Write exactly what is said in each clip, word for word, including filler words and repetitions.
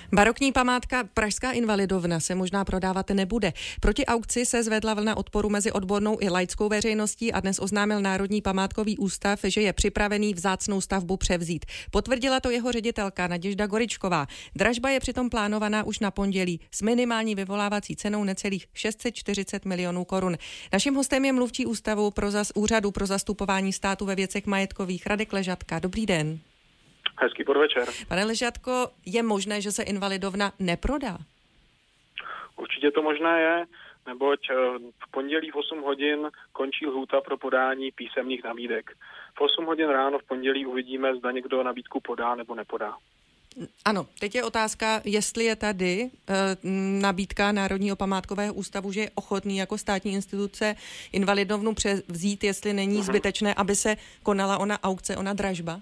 Barokní památka Pražská Invalidovna se možná prodávat nebude. Proti aukci se zvedla vlna odporu mezi odbornou i laickou veřejností a dnes oznámil Národní památkový ústav, že je připravený vzácnou stavbu převzít. Potvrdila to jeho ředitelka Naděžda Goričková. Dražba je přitom plánovaná už na pondělí s minimální vyvolávací cenou necelých šest set čtyřicet milionů korun. Naším hostem je mluvčí ústavu pro zas, Úřadu pro zastupování státu ve věcech majetkových Radek Ležatka. Dobrý den. Hezký podvečer. Pane Ležatko, je možné, že se Invalidovna neprodá? Určitě to možné je, neboť v pondělí v osm hodin končí lhůta pro podání písemných nabídek. V osm hodin ráno v pondělí uvidíme, zda někdo nabídku podá nebo nepodá. Ano, teď je otázka, jestli je tady e, nabídka Národního památkového ústavu, že je ochotný jako státní instituce Invalidovnu převzít, jestli není zbytečné, aby se konala ona aukce, ona dražba?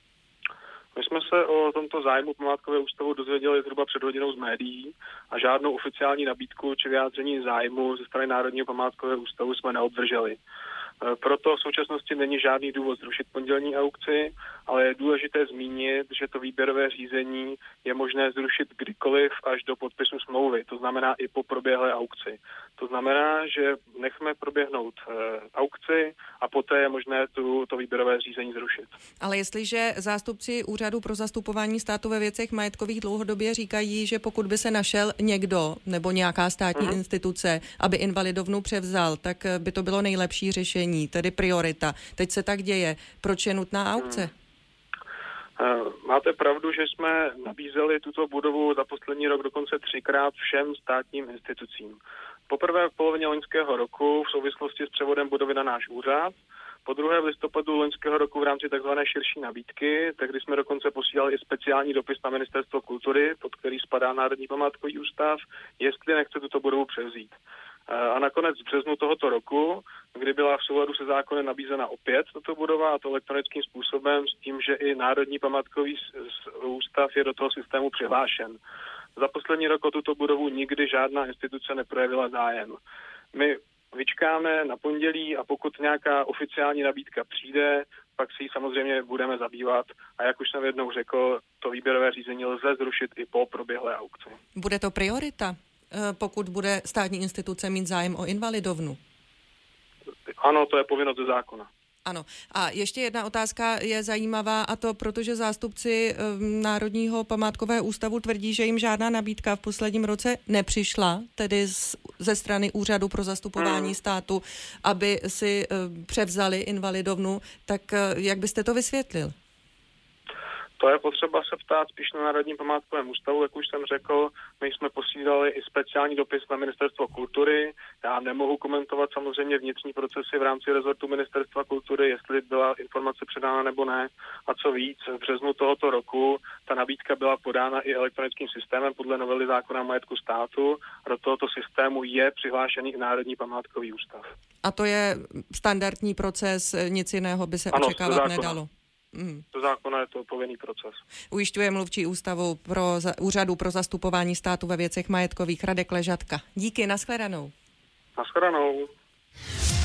My jsme se o tomto zájmu památkového ústavu dozvěděli zhruba před hodinou z médií a žádnou oficiální nabídku či vyjádření zájmu ze strany Národního památkového ústavu jsme neobdrželi. Proto v současnosti není žádný důvod zrušit pondělní aukci, ale je důležité zmínit, že to výběrové řízení je možné zrušit kdykoliv až do podpisu smlouvy, to znamená i po proběhlé aukci. To znamená, že nechme proběhnout e, aukci a poté je možné tu, to výběrové řízení zrušit. Ale jestliže zástupci Úřadu pro zastupování státu ve věcech majetkových dlouhodobě říkají, že pokud by se našel někdo nebo nějaká státní mm-hmm. instituce, aby Invalidovnu převzal, tak by to bylo nejlepší řešení, tedy priorita. Teď se tak děje. Proč je nutná aukce? Hmm. Máte pravdu, že jsme nabízeli tuto budovu za poslední rok dokonce třikrát všem státním institucím. Poprvé v polovině loňského roku v souvislosti s převodem budovy na náš úřad, po druhé v listopadu loňského roku v rámci tzv. Širší nabídky, tehdy jsme dokonce posílali i speciální dopis na Ministerstvo kultury, pod který spadá Národní památkový ústav, jestli nechce tuto budovu převzít. A nakonec v březnu tohoto roku, kdy byla v souladu se zákonem nabízena opět tato budova, a to elektronickým způsobem s tím, že i Národní památkový ústav je do toho systému přihlášen. Za poslední rok o tuto budovu nikdy žádná instituce neprojevila zájem. My vyčkáme na pondělí a pokud nějaká oficiální nabídka přijde, pak si ji samozřejmě budeme zabývat a jak už jsem jednou řekl, to výběrové řízení lze zrušit i po proběhlé aukci. Bude to priorita, pokud bude státní instituce mít zájem o Invalidovnu? Ano, to je povinnost ze zákona. Ano. A ještě jedna otázka je zajímavá, a to protože zástupci Národního památkového ústavu tvrdí, že jim žádná nabídka v posledním roce nepřišla, tedy z, ze strany Úřadu pro zastupování hmm. státu, aby si převzali Invalidovnu. Tak jak byste to vysvětlil? To je potřeba se ptát spíš na Národním památkovém ústavu, jak už jsem řekl. My jsme posílali i speciální dopis na Ministerstvo kultury. Já nemohu komentovat samozřejmě vnitřní procesy v rámci rezortu Ministerstva kultury, jestli byla informace předána nebo ne. A co víc, v březnu tohoto roku ta nabídka byla podána i elektronickým systémem podle novely zákona o majetku státu. A do tohoto systému je přihlášený i Národní památkový ústav. A to je standardní proces, nic jiného by se ano, očekávat nedalo. Mm. Do zákona je to povinný proces. Ujišťuje mluvčí ústavu pro za, Úřadu pro zastupování státu ve věcech majetkových Radek Ležatka. Díky, nashledanou. Nashledanou.